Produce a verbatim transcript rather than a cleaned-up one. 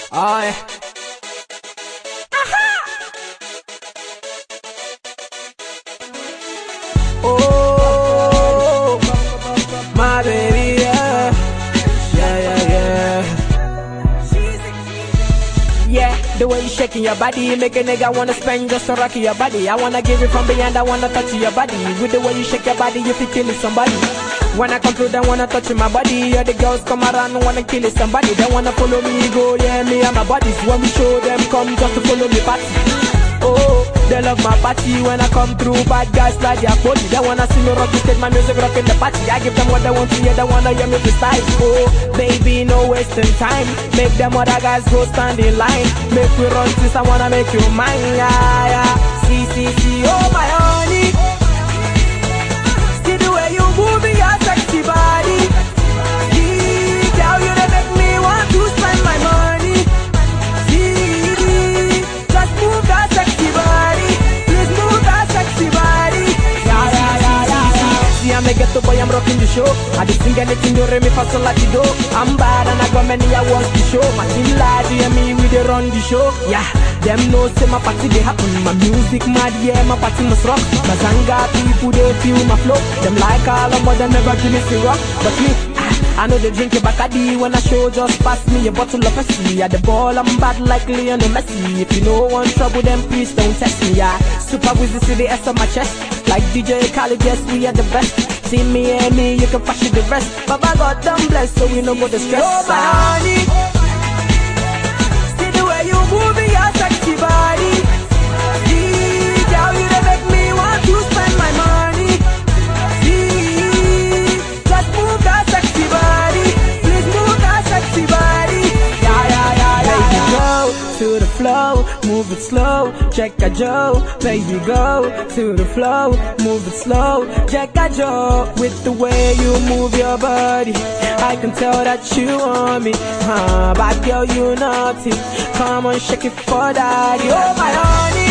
Oh, yeah. Oh, my baby, yeah, yeah, yeah, yeah. Yeah, the way you shaking your body, make a nigga wanna spend just to rock your body. I wanna give it from behind, I wanna touch your body. With the way you shake your body, you feel killing somebody. When I come through, they wanna touch my body. All the girls come around, wanna kill somebody. They wanna follow me, go, yeah, me and my bodies. When we show them, come just to follow me party. Oh, they love my party when I come through. Bad guys like their body. They wanna see me rock the stage, my music rockin' the party. I give them what they want to hear, they wanna hear me freestyle. Oh, baby, no wasting time. Make them other guys go stand in line. Make we run this, I wanna make you mine. Yeah, yeah. See, see, see, oh my honey. See the way you move your sexy body. See, girl, you they make me want to spend my money. See, just move that sexy body. Please move that sexy body. Yeah, yeah, yeah, yeah, yeah. See, I'm a ghetto boy, I'm rocking the show. I just sing anything you re me fast like you do. I'm bad and I got many awards to show. My team lad, you and me, we they run the show. Yeah, them know say my party they happen. My music mad, yeah, my party must rock. My Zanga people they feel my flow. Them like all of them never give me free rock. But me, I know they drink a Bacardi when I show, just pass me a bottle of Pepsi. At the ball, I'm bad like Lionel Messi. If you know one trouble, then please don't test me. Yeah, super Wizzy, see the S on my chest. Like D J Khaled, yes, we are the best. See me and me, you can fashion the rest. Baba God damn bless, so we no go to stress. Oh, my honey, see the way you move your sexy body. See, girl, you they make me want to spend my money. See, just move that sexy body. Please move that sexy body. Yeah, yeah, yeah, yeah. Baby, go to the flow, move it slow. Check a Joe, baby, go to the flow, move it slow. Check a Joe, with the way you move your body, I can tell that you want me. Huh, bad girl, you naughty. Come on, shake it for daddy. Oh my honey.